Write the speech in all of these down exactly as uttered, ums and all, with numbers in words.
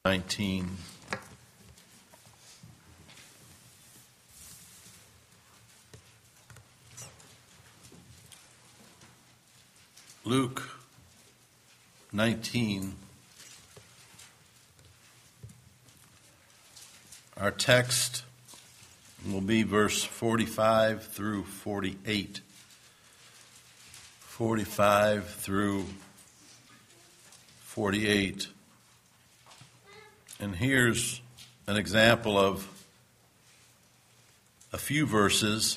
nineteen. Luke nineteen. Our text will be verse forty-five through forty-eight. forty-five through forty-eight. And here's an example of a few verses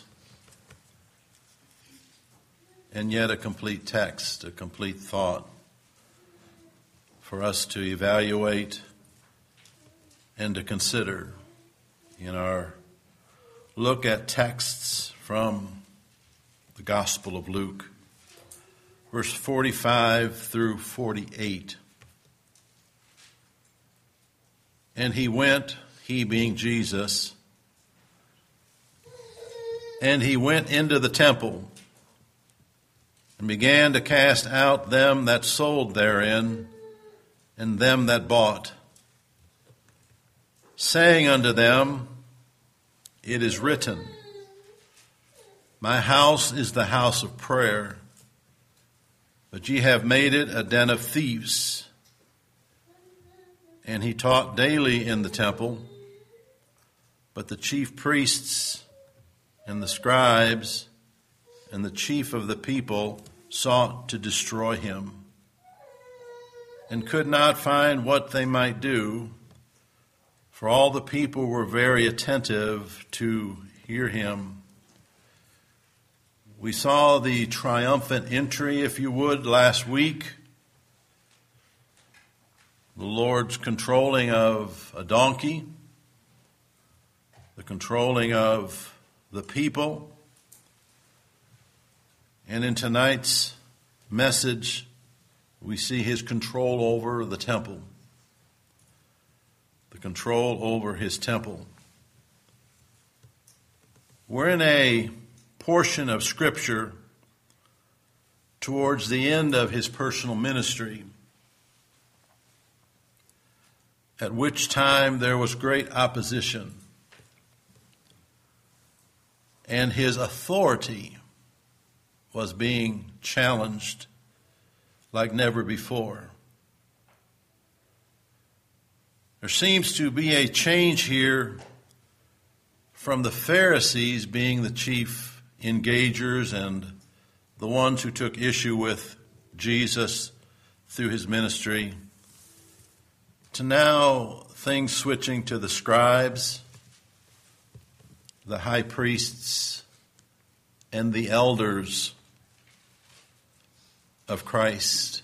and yet a complete text, a complete thought for us to evaluate and to consider in our look at texts from the Gospel of Luke. Verse forty-five through forty-eight. And he went, he being Jesus, and he went into the temple and began to cast out them that sold therein and them that bought, saying unto them, It is written, My house is the house of prayer, but ye have made it a den of thieves. And he taught daily in the temple, but the chief priests and the scribes and the chief of the people sought to destroy him, and could not find what they might do, for all the people were very attentive to hear him. We saw the triumphant entry, if you would, last week. The Lord's controlling of a donkey, the controlling of the people. And in tonight's message, we see his control over the temple, the control over his temple. We're in a portion of Scripture towards the end of his personal ministry, at which time there was great opposition, and his authority was being challenged like never before. There seems to be a change here from the Pharisees being the chief engagers and the ones who took issue with Jesus through his ministry, to now things switching to the scribes, the high priests, and the elders of Christ.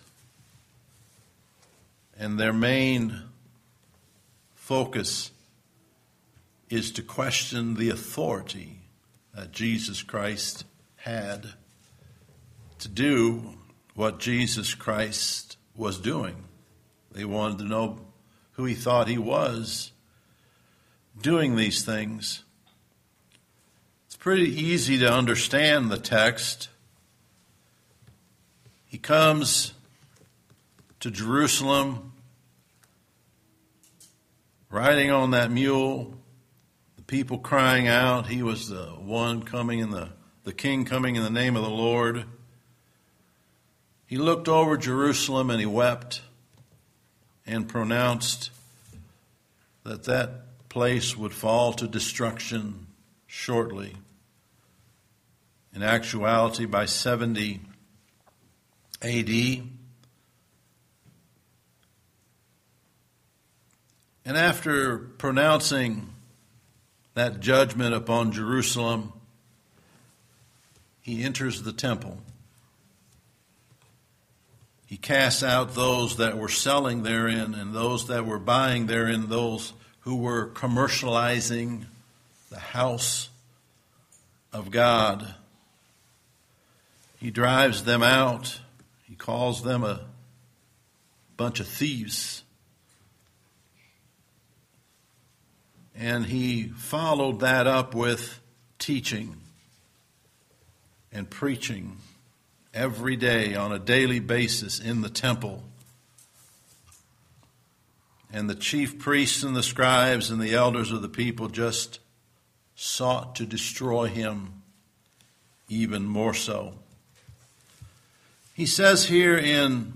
And their main focus is to question the authority that Jesus Christ had to do what Jesus Christ was doing. They wanted to know who he thought he was doing these things. It's pretty easy to understand the text. He comes to Jerusalem riding on that mule, the people crying out. He was the one coming in the, the king coming in the name of the Lord. He looked over Jerusalem and he wept and pronounced that that place would fall to destruction shortly. In actuality, by seventy A D, and after pronouncing that judgment upon Jerusalem, he enters the temple. He casts out those that were selling therein and those that were buying therein, those who were commercializing the house of God. He drives them out. He calls them a bunch of thieves. And he followed that up with teaching and preaching every day on a daily basis in the temple. And the chief priests and the scribes and the elders of the people just sought to destroy him even more so. He says here in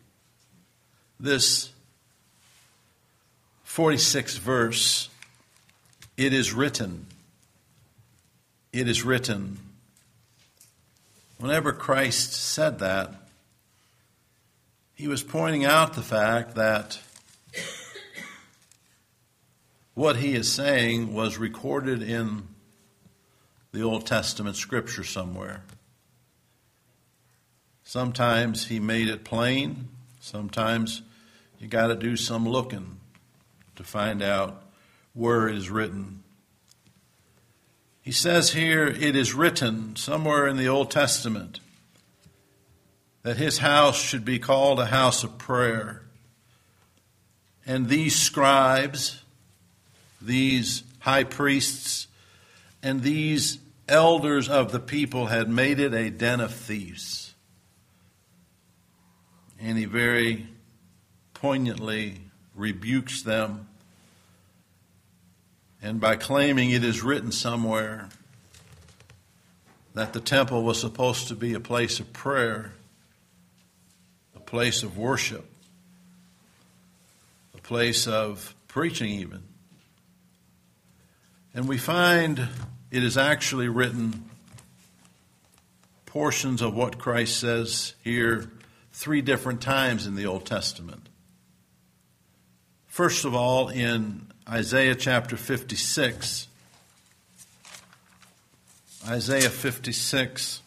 this forty-sixth verse, it is written, it is written. Whenever Christ said that, he was pointing out the fact that what he is saying was recorded in the Old Testament scripture somewhere. Sometimes he made it plain. Sometimes you got to do some looking to find out where it is written. He says here, it is written somewhere in the Old Testament that his house should be called a house of prayer. And these scribes, these high priests, and these elders of the people had made it a den of thieves. And he very poignantly rebukes them. And by claiming it is written somewhere that the temple was supposed to be a place of prayer, a place of worship, a place of preaching even. And we find it is actually written, portions of what Christ says here three different times in the Old Testament. First of all, in Isaiah chapter fifty-six, Isaiah fifty-six,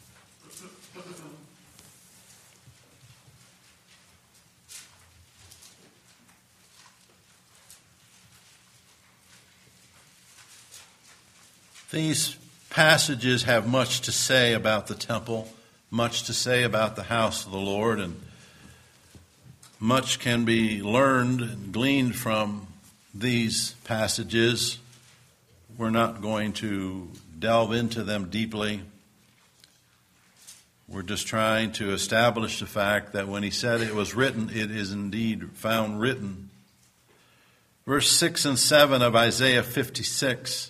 these passages have much to say about the temple, much to say about the house of the Lord, and much can be learned and gleaned from these passages. We're not going to delve into them deeply. We're just trying to establish the fact that when he said it was written, it is indeed found written. Verse six and seven of Isaiah fifty-six.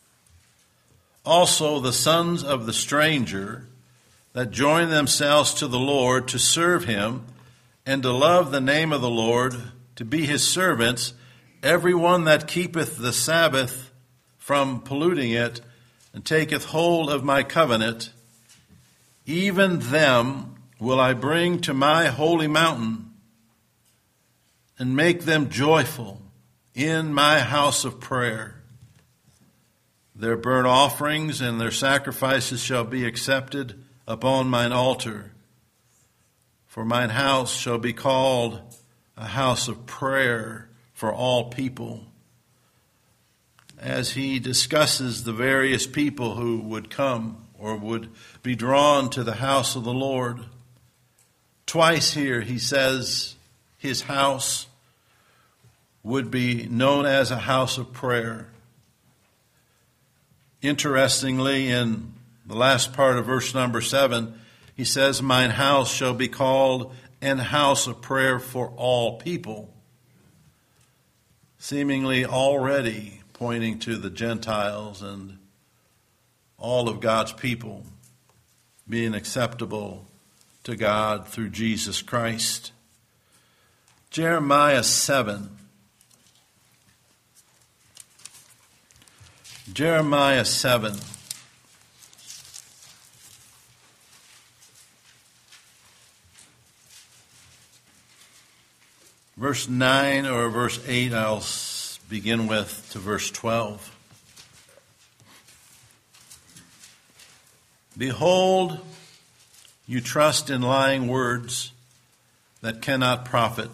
Also the sons of the stranger that join themselves to the Lord to serve him and to love the name of the Lord, to be his servants, everyone that keepeth the Sabbath from polluting it, and taketh hold of my covenant, even them will I bring to my holy mountain, and make them joyful in my house of prayer. Their burnt offerings and their sacrifices shall be accepted upon mine altar. For mine house shall be called a house of prayer for all people. As he discusses the various people who would come or would be drawn to the house of the Lord, twice here he says his house would be known as a house of prayer. Interestingly, in the last part of verse number seven, he says, mine house shall be called an house of prayer for all people. Seemingly already pointing to the Gentiles and all of God's people being acceptable to God through Jesus Christ. Jeremiah seven. Jeremiah seven. Verse nine or verse eight, I'll begin with to verse twelve. Behold, you trust in lying words that cannot profit.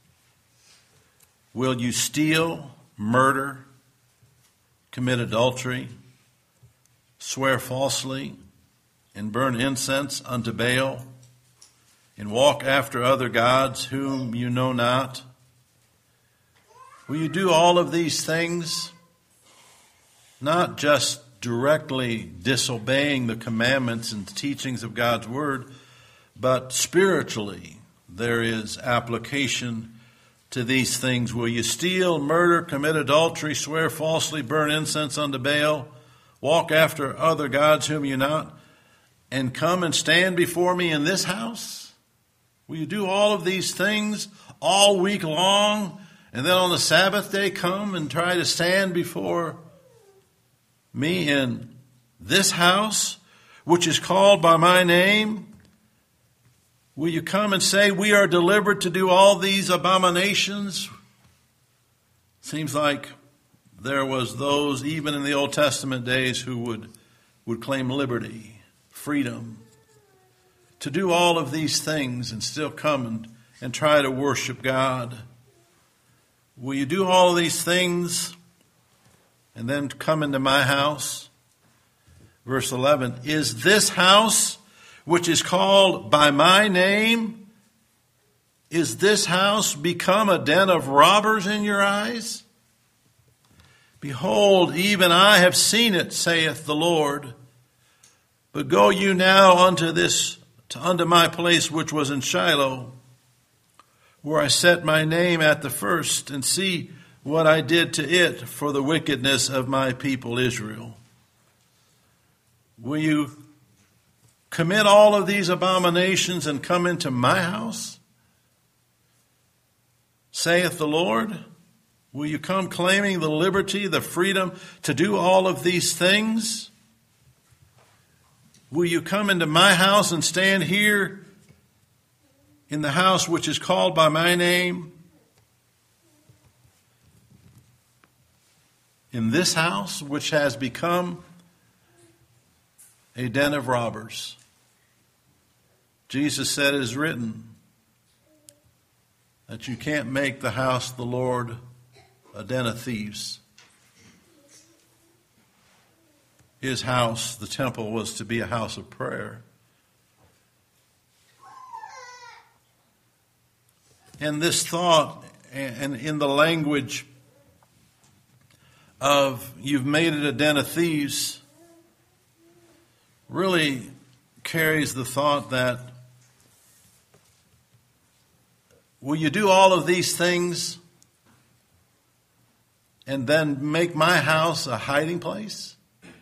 Will you steal, murder, commit adultery, swear falsely, and burn incense unto Baal, and walk after other gods whom you know not? Will you do all of these things, not just directly disobeying the commandments and teachings of God's word, but spiritually there is application to these things? Will you steal, murder, commit adultery, swear falsely, burn incense unto Baal, walk after other gods whom you not, and come and stand before me in this house? Will you do all of these things all week long, and then on the Sabbath day come and try to stand before me in this house, which is called by my name? Will you come and say, we are delivered to do all these abominations? Seems like there was those, even in the Old Testament days, who would, would claim liberty, freedom, to do all of these things and still come and, and try to worship God. Will you do all of these things and then come into my house? Verse eleven, is this house which is called by my name, is this house become a den of robbers in your eyes? Behold, even I have seen it, saith the Lord. But go you now unto this, to, unto my place which was in Shiloh, where I set my name at the first, and see what I did to it for the wickedness of my people Israel. Will you commit all of these abominations and come into my house? Saith the Lord. Will you come claiming the liberty, the freedom to do all of these things? Will you come into my house and stand here in the house which is called by my name? In this house which has become a den of robbers. Jesus said, it is written that you can't make the house of the Lord a den of thieves. His house, the temple, was to be a house of prayer. And this thought, and in the language of you've made it a den of thieves, really carries the thought that, will you do all of these things and then make my house a hiding place?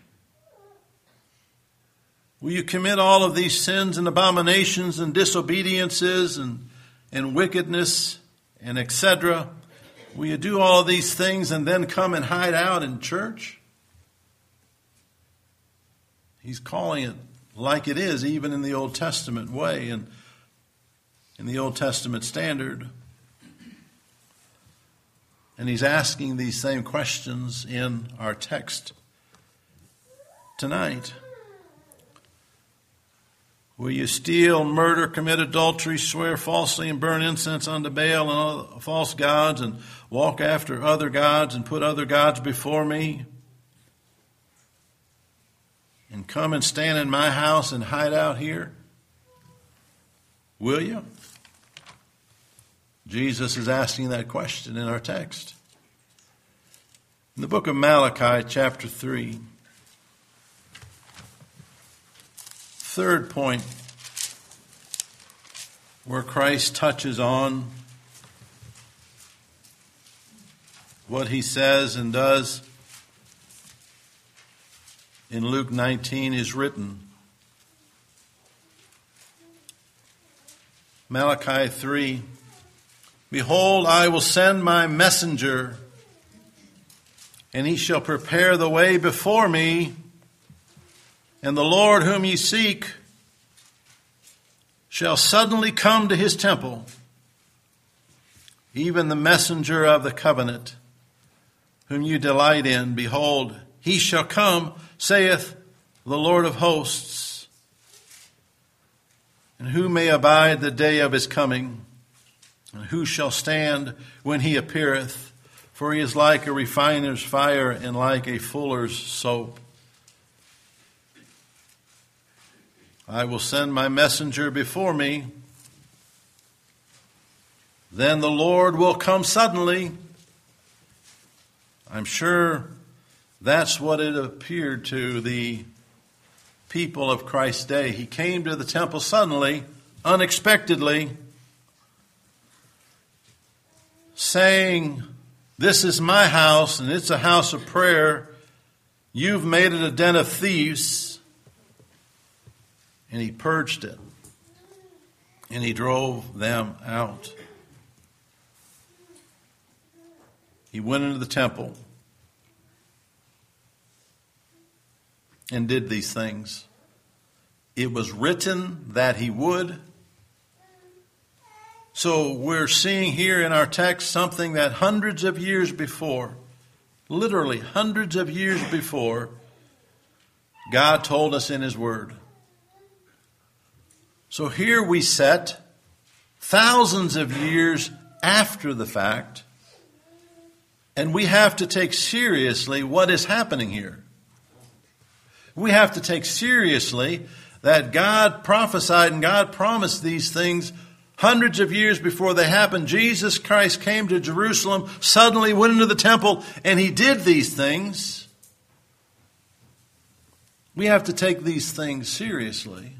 Will you commit all of these sins and abominations and disobediences and, and wickedness and et cetera? Will you do all of these things and then come and hide out in church? He's calling it like it is, even in the Old Testament way and in the Old Testament standard. And he's asking these same questions in our text tonight. Will you steal, murder, commit adultery, swear falsely, and burn incense unto Baal and other false gods, and walk after other gods, and put other gods before me? And come and stand in my house and hide out here? Will you? Jesus is asking that question in our text. In the book of Malachi, chapter three, third point where Christ touches on what he says and does in Luke nineteen is written. Malachi three, behold, I will send my messenger, and he shall prepare the way before me, and the Lord whom ye seek shall suddenly come to his temple, even the messenger of the covenant, whom you delight in. Behold, he shall come, saith the Lord of hosts. And who may abide the day of his coming? And who shall stand when he appeareth? For he is like a refiner's fire and like a fuller's soap. I will send my messenger before me. Then the Lord will come suddenly. I'm sure that's what it appeared to the people of Christ's day. He came to the temple suddenly, unexpectedly, saying, "This is my house, and it's a house of prayer. You've made it a den of thieves." And he purged it. And he drove them out. He went into the temple and did these things. It was written that he would. So we're seeing here in our text something that hundreds of years before, literally hundreds of years before, God told us in his word. So here we sit, thousands of years after the fact, and we have to take seriously what is happening here. We have to take seriously that God prophesied and God promised these things hundreds of years before they happened. Jesus Christ came to Jerusalem, suddenly went into the temple, and he did these things. We have to take these things seriously.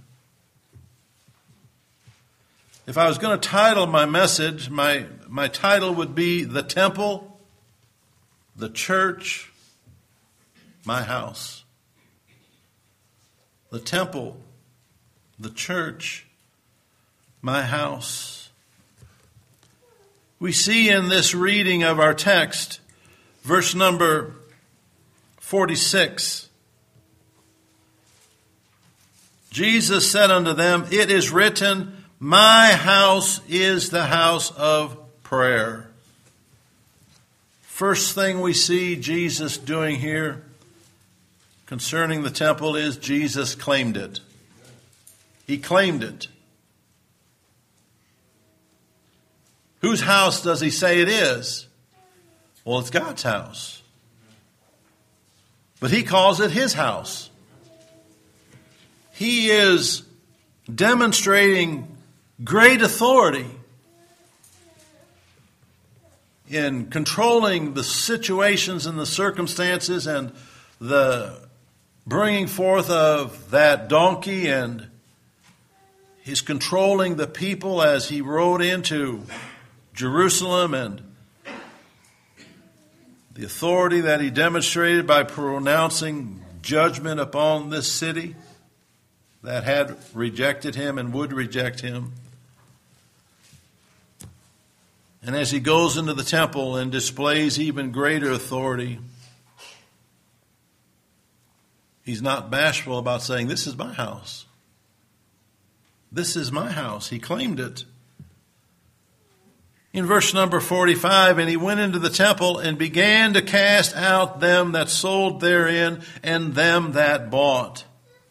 If I was going to title my message, my, my title would be The Temple, the Church, My House. The temple, the church, my house. We see in this reading of our text, verse number forty-six, Jesus said unto them, "It is written, my house is the house of prayer." First thing we see Jesus doing here concerning the temple is Jesus claimed it. He claimed it. Whose house does he say it is? Well, it's God's house. But he calls it his house. He is demonstrating great authority in controlling the situations and the circumstances and the bringing forth of that donkey, and he's controlling the people as he rode into Jerusalem, and the authority that he demonstrated by pronouncing judgment upon this city that had rejected him and would reject him. And as he goes into the temple and displays even greater authority, he's not bashful about saying, "This is my house. This is my house." He claimed it. In verse number forty-five, "And he went into the temple and began to cast out them that sold therein and them that bought."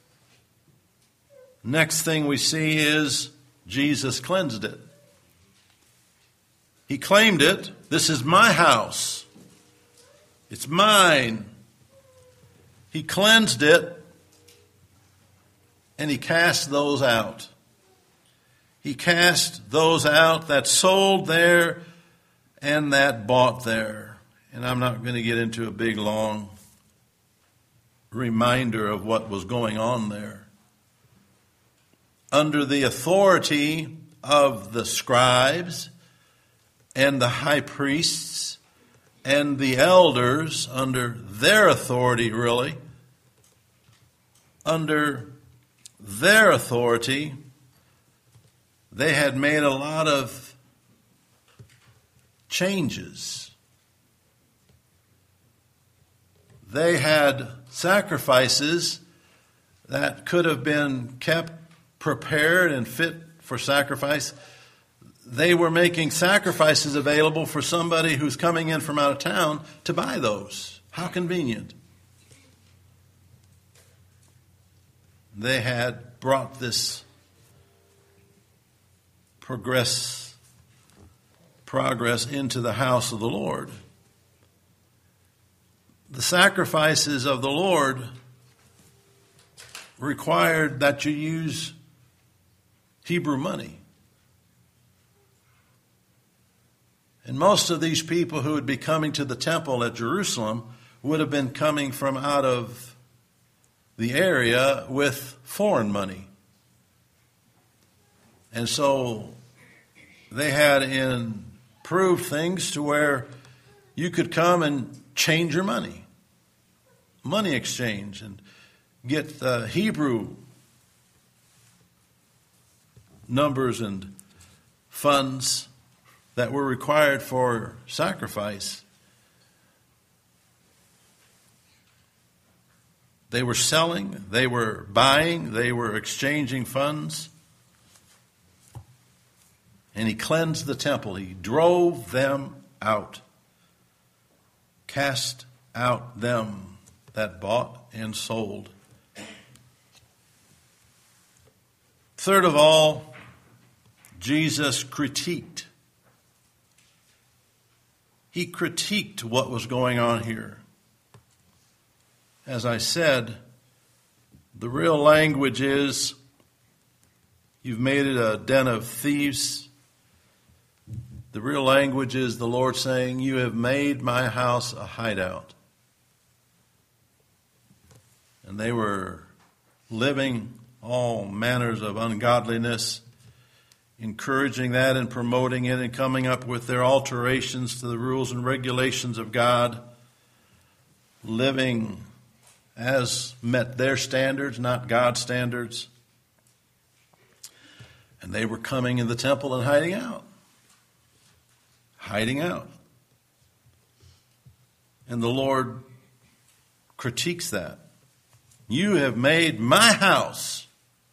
Next thing we see is Jesus cleansed it. He claimed it. "This is my house. It's mine." He cleansed it, and he cast those out. He cast those out that sold there and that bought there. And I'm not going to get into a big, long reminder of what was going on there. Under the authority of the scribes and the high priests and the elders, under their authority, really, under their authority, they had made a lot of changes. They had sacrifices that could have been kept prepared and fit for sacrifice. They were making sacrifices available for somebody who's coming in from out of town to buy those. How convenient. They had brought this progress, progress into the house of the Lord. The sacrifices of the Lord required that you use Hebrew money. And most of these people who would be coming to the temple at Jerusalem would have been coming from out of the area with foreign money. And so they had in approved things to where you could come and change your money, money exchange, and get the Hebrew numbers and funds that were required for sacrifice. They were selling, they were buying, they were exchanging funds. And he cleansed the temple. He drove them out. Cast out them that bought and sold. Third of all, Jesus critiqued. He critiqued what was going on here. As I said, the real language is, you've made it a den of thieves. The real language is the Lord saying, you have made my house a hideout. And they were living all manners of ungodliness, encouraging that and promoting it and coming up with their alterations to the rules and regulations of God, living as met their standards, not God's standards. And they were coming in the temple and hiding out. Hiding out. And the Lord critiques that. You have made my house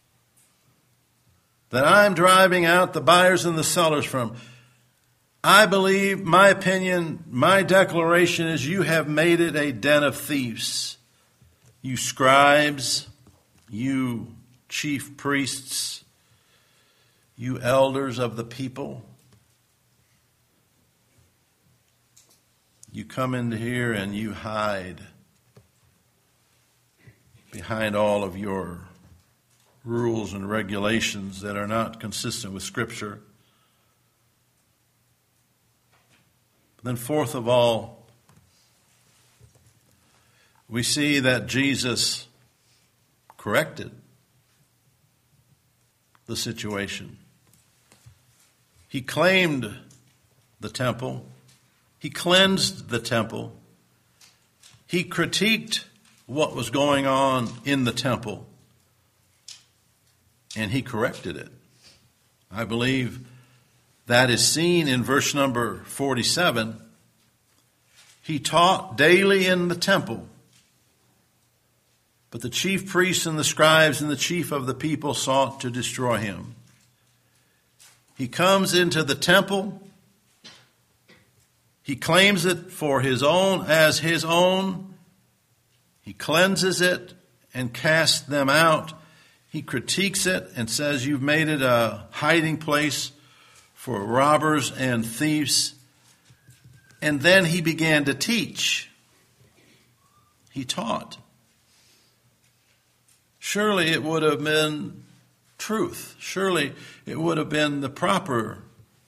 that I'm driving out the buyers and the sellers from. I believe, my opinion, my declaration is you have made it a den of thieves. You scribes, you chief priests, you elders of the people. You come into here and you hide behind all of your rules and regulations that are not consistent with Scripture. Then fourth of all, we see that Jesus corrected the situation. He claimed the temple. He cleansed the temple. He critiqued what was going on in the temple. And he corrected it. I believe that is seen in verse number forty-seven. He taught daily in the temple. But the chief priests and the scribes and the chief of the people sought to destroy him. He comes into the temple. He claims it for his own, as his own. He cleanses it and casts them out. He critiques it and says, you've made it a hiding place for robbers and thieves. And then he began to teach. He taught. Surely it would have been truth. Surely it would have been the proper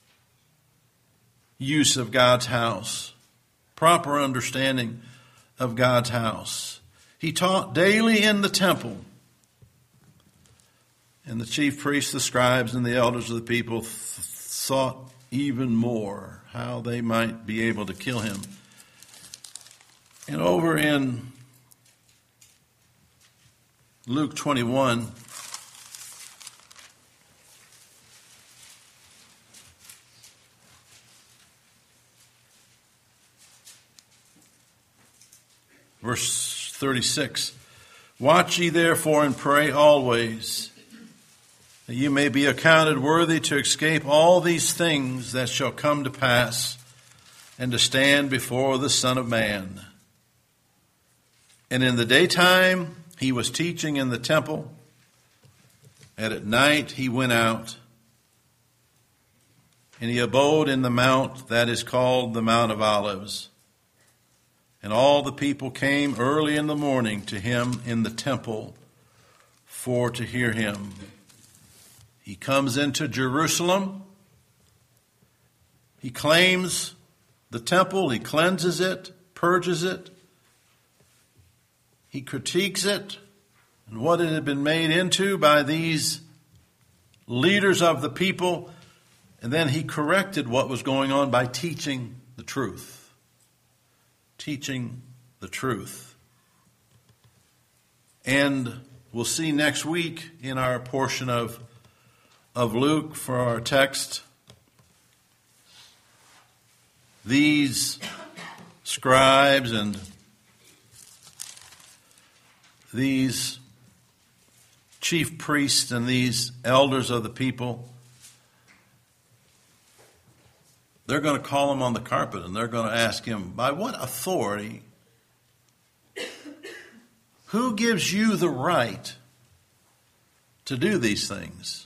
use of God's house, proper understanding of God's house. He taught daily in the temple. And the chief priests, the scribes, and the elders of the people th- sought even more how they might be able to kill him. And over in Luke twenty-one, verse thirty-six, watch ye therefore and pray always, that you may be accounted worthy to escape all these things that shall come to pass, and to stand before the Son of Man. And in the daytime he was teaching in the temple, and at night he went out, and he abode in the mount that is called the Mount of Olives. And all the people came early in the morning to him in the temple for to hear him. He comes into Jerusalem. He claims the temple. He cleanses it, purges it. He critiques it and what it had been made into by these leaders of the people. And then he corrected what was going on by teaching the truth. Teaching the truth. And we'll see next week in our portion of, of Luke for our text, these scribes and these chief priests and these elders of the people, they're going to call him on the carpet and they're going to ask him, by what authority? Who gives you the right to do these things?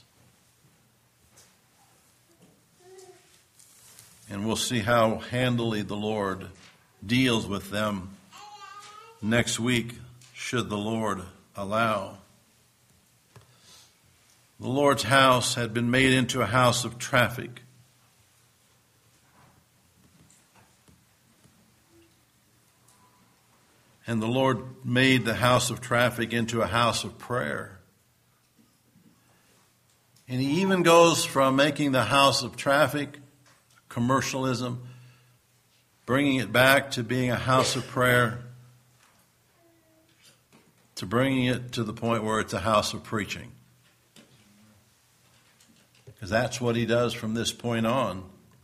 And we'll see how handily the Lord deals with them next week, should the Lord allow. The Lord's house had been made into a house of traffic. And the Lord made the house of traffic into a house of prayer. And he even goes from making the house of traffic commercialism, bringing it back to being a house of prayer, to bringing it to the point where it's a house of preaching. Because that's what he does from this point on.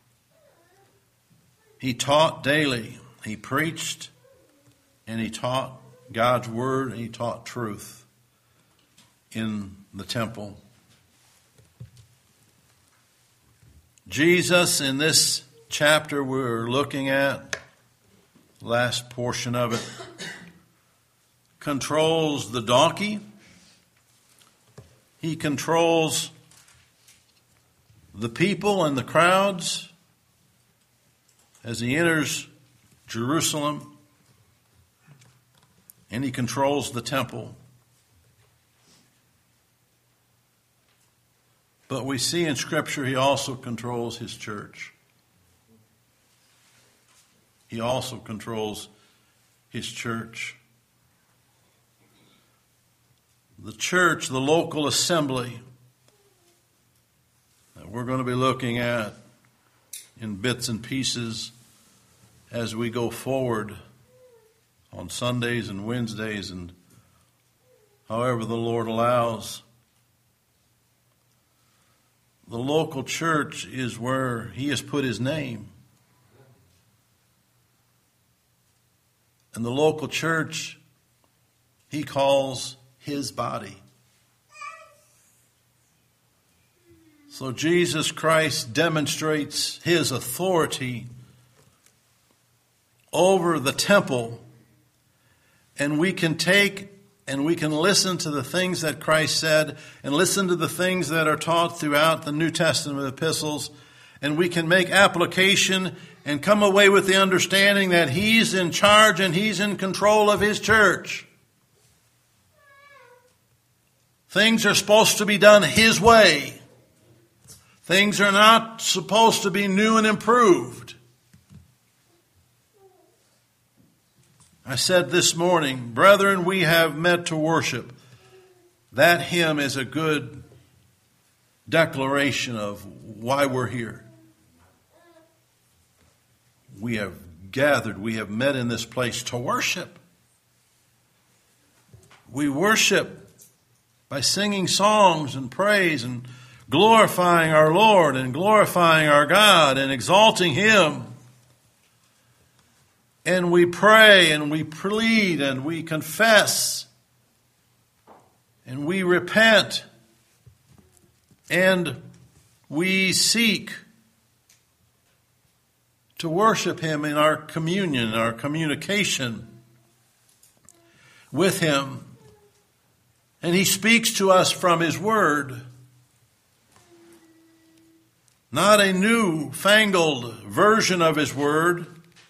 He taught daily. He preached and he taught God's word and he taught truth in the temple. Jesus, in this chapter we're looking at, last portion of it, controls the donkey. He controls the people and the crowds as he enters Jerusalem, and he controls the temple. But we see in Scripture he also controls his church. He also controls his church. The church, the local assembly, that we're going to be looking at in bits and pieces as we go forward on Sundays and Wednesdays and however the Lord allows. The local church is where he has put his name. And the local church he calls his body. So Jesus Christ demonstrates his authority over the temple, and we can take and we can listen to the things that Christ said and listen to the things that are taught throughout the New Testament epistles, and we can make application and come away with the understanding that he's in charge and he's in control of his church. Things are supposed to be done his way. Things are not supposed to be new and improved. I said this morning, brethren, we have met to worship. That hymn is a good declaration of why we're here. We have gathered, we have met in this place to worship. We worship by singing songs and praise and glorifying our Lord and glorifying our God and exalting him. And we pray and we plead and we confess and we repent and we seek to worship him in our communion, our communication with him. And he speaks to us from his word. Not a new fangled version of his word.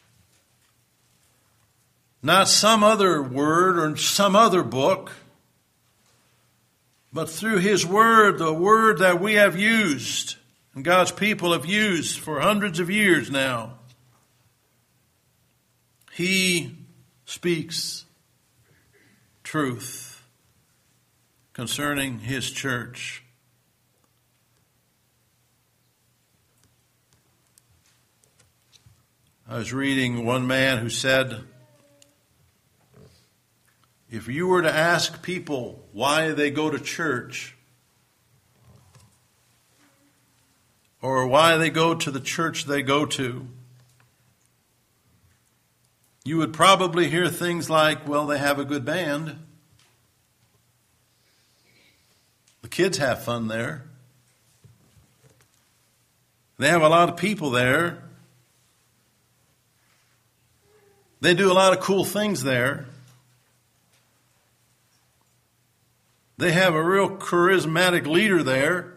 Not some other word or some other book. But through his word, the word that we have used and God's people have used for hundreds of years now. He speaks truth concerning his church. I was reading one man who said, if you were to ask people why they go to church, or why they go to the church they go to, you would probably hear things like, well, they have a good band. The kids have fun there. They have a lot of people there. They do a lot of cool things there. They have a real charismatic leader there.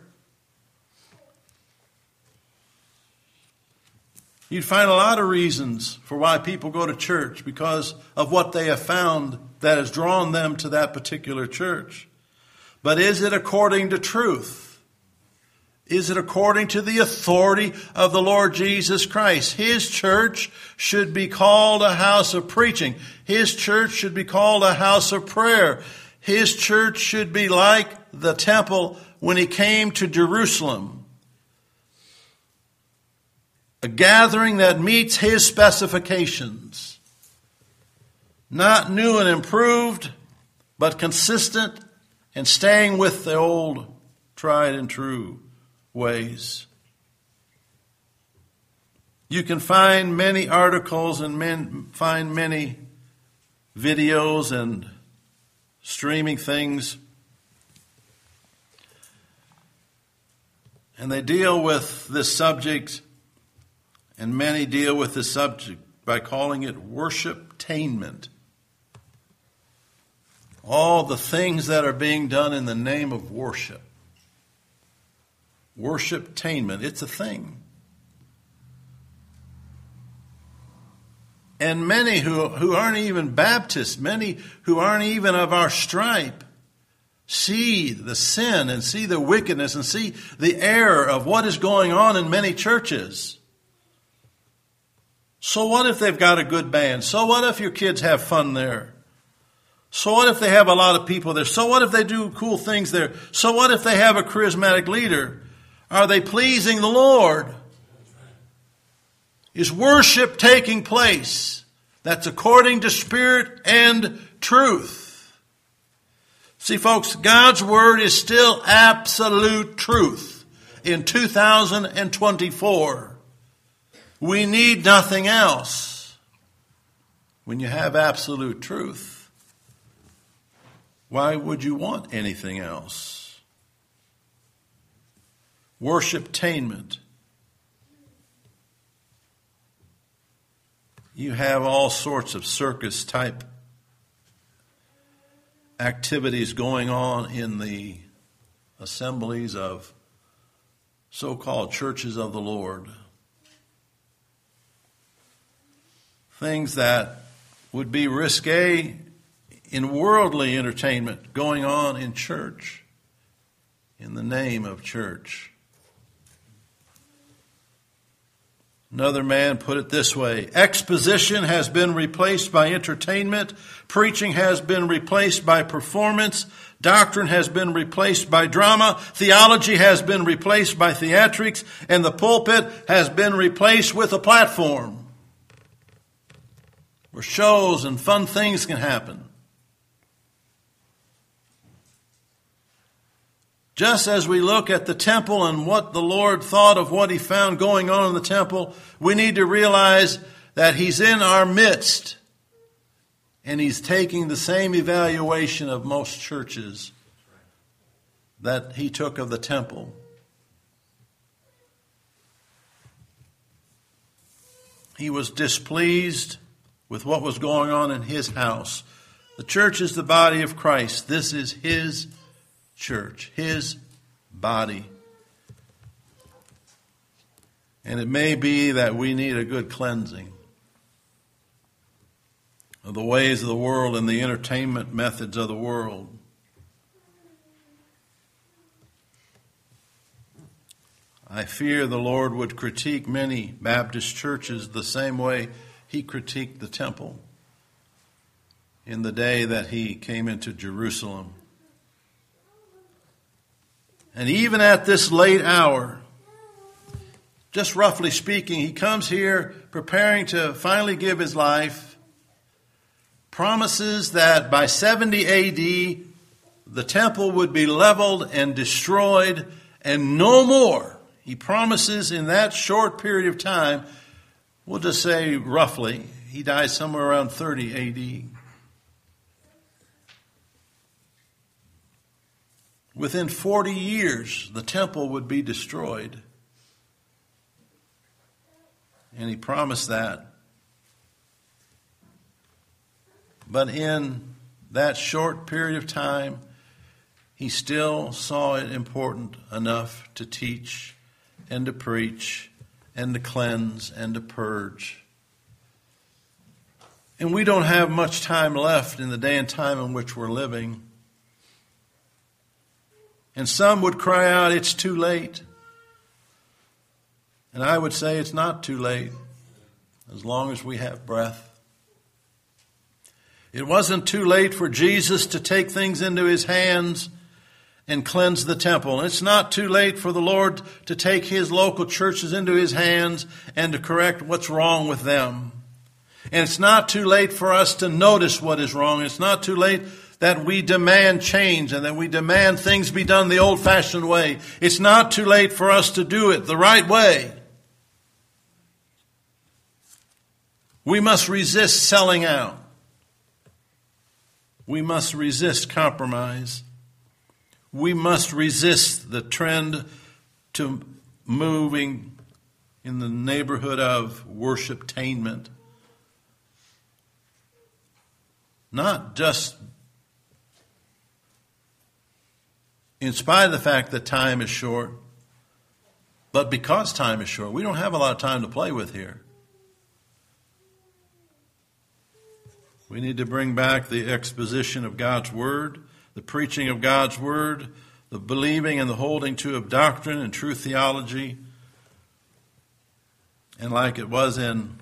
You'd find a lot of reasons for why people go to church because of what they have found that has drawn them to that particular church. But is it according to truth? Is it according to the authority of the Lord Jesus Christ? His church should be called a house of preaching. His church should be called a house of prayer. His church should be like the temple when he came to Jerusalem. A gathering that meets his specifications. Not new and improved, but consistent and staying with the old tried and true ways. You can find many articles and men, find many videos and streaming things. And they deal with this subject, and many deal with this subject by calling it worship-tainment. All the things that are being done in the name of worship. Worship-tainment, it's a thing. And many who, who aren't even Baptists, many who aren't even of our stripe, see the sin and see the wickedness and see the error of what is going on in many churches. So what if they've got a good band? So what if your kids have fun there? So what if they have a lot of people there? So what if they do cool things there? So what if they have a charismatic leader? Are they pleasing the Lord? Is worship taking place that's according to spirit and truth? See, folks, God's word is still absolute truth in two thousand twenty-four. We need nothing else. When you have absolute truth, why would you want anything else? Worship-tainment. You have all sorts of circus type activities going on in the assemblies of so-called churches of the Lord. Things that would be risque in worldly entertainment going on in church, in the name of church. Another man put it this way: exposition has been replaced by entertainment, preaching has been replaced by performance, doctrine has been replaced by drama, theology has been replaced by theatrics, and the pulpit has been replaced with a platform where shows and fun things can happen. Just as we look at the temple and what the Lord thought of what he found going on in the temple, we need to realize that he's in our midst and he's taking the same evaluation of most churches that he took of the temple. He was displeased with what was going on in his house. The church is the body of Christ. This is his church, his body. And it may be that we need a good cleansing of the ways of the world and the entertainment methods of the world. I fear the Lord would critique many Baptist churches the same way he critiqued the temple in the day that he came into Jerusalem. And even at this late hour, just roughly speaking, he comes here preparing to finally give his life, promises that by seventy A D, the temple would be leveled and destroyed and no more. He promises in that short period of time, we'll just say roughly, he died somewhere around thirty A D. Within forty years, the temple would be destroyed. And he promised that. But in that short period of time, he still saw it important enough to teach and to preach and to cleanse and to purge. And we don't have much time left in the day and time in which we're living. And some would cry out, it's too late. And I would say it's not too late, as long as we have breath. It wasn't too late for Jesus to take things into his hands and cleanse the temple. And it's not too late for the Lord to take his local churches into his hands and to correct what's wrong with them. And it's not too late for us to notice what is wrong. It's not too late that we demand change and that we demand things be done the old-fashioned way. It's not too late for us to do it the right way. We must resist selling out. We must resist compromise. We must resist the trend to moving in the neighborhood of worshiptainment. Not just in spite of the fact that time is short, but because time is short. We don't have a lot of time to play with here. We need to bring back the exposition of God's Word, the preaching of God's Word, the believing and the holding to of doctrine and true theology. And like it was in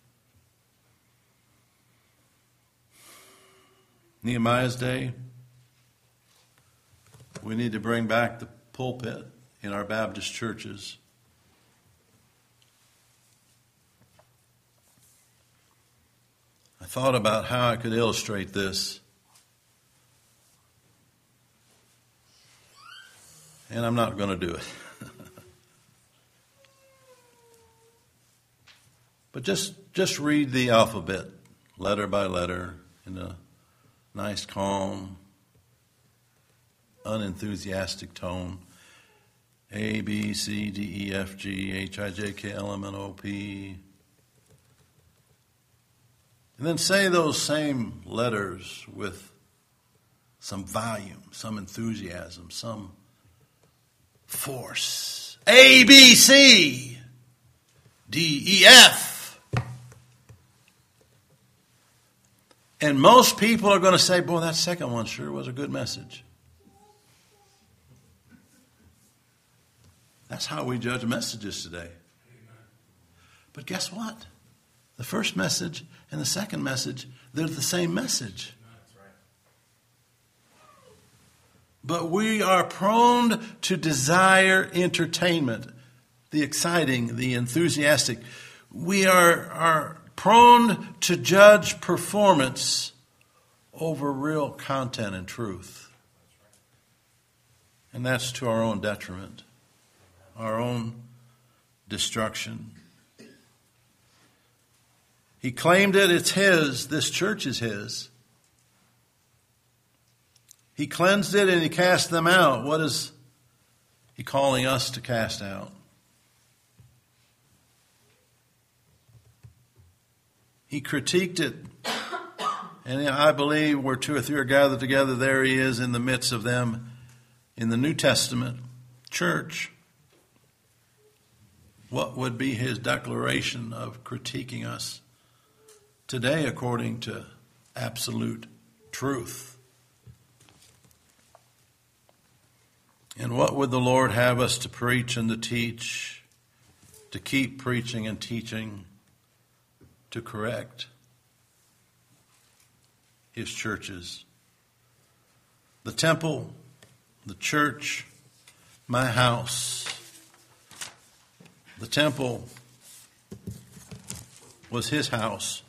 Nehemiah's day, we need to bring back the pulpit in our Baptist churches. I thought about how I could illustrate this. And I'm not going to do it. But just, just read the alphabet, letter by letter, in a nice, calm, unenthusiastic tone. A, B, C, D, E, F, G, H, I, J, K, L, M, N, O, P. And then say those same letters with some volume, some enthusiasm, some force. A, B, C, D, E, F. And most people are going to say, boy, that second one sure was a good message. That's how we judge messages today. But guess what? The first message and the second message, they're the same message. But we are prone to desire entertainment, the exciting, the enthusiastic. We are, are prone to judge performance over real content and truth. And that's to our own detriment, our own destruction. He claimed it, it's his. This church is his. He cleansed it and he cast them out. What is he calling us to cast out? He critiqued it. And I believe where two or three are gathered together, there he is in the midst of them in the New Testament church. What would be his declaration of critiquing us today according to absolute truth? And what would the Lord have us to preach and to teach, to keep preaching and teaching, to correct his churches? The temple, the church, my house The temple was his house,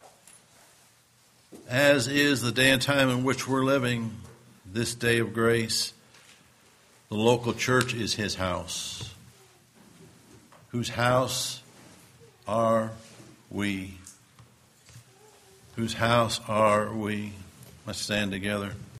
as is the day and time in which we're living, this day of grace. The local church is his house. Whose house are we? Whose house are we? Let's stand together.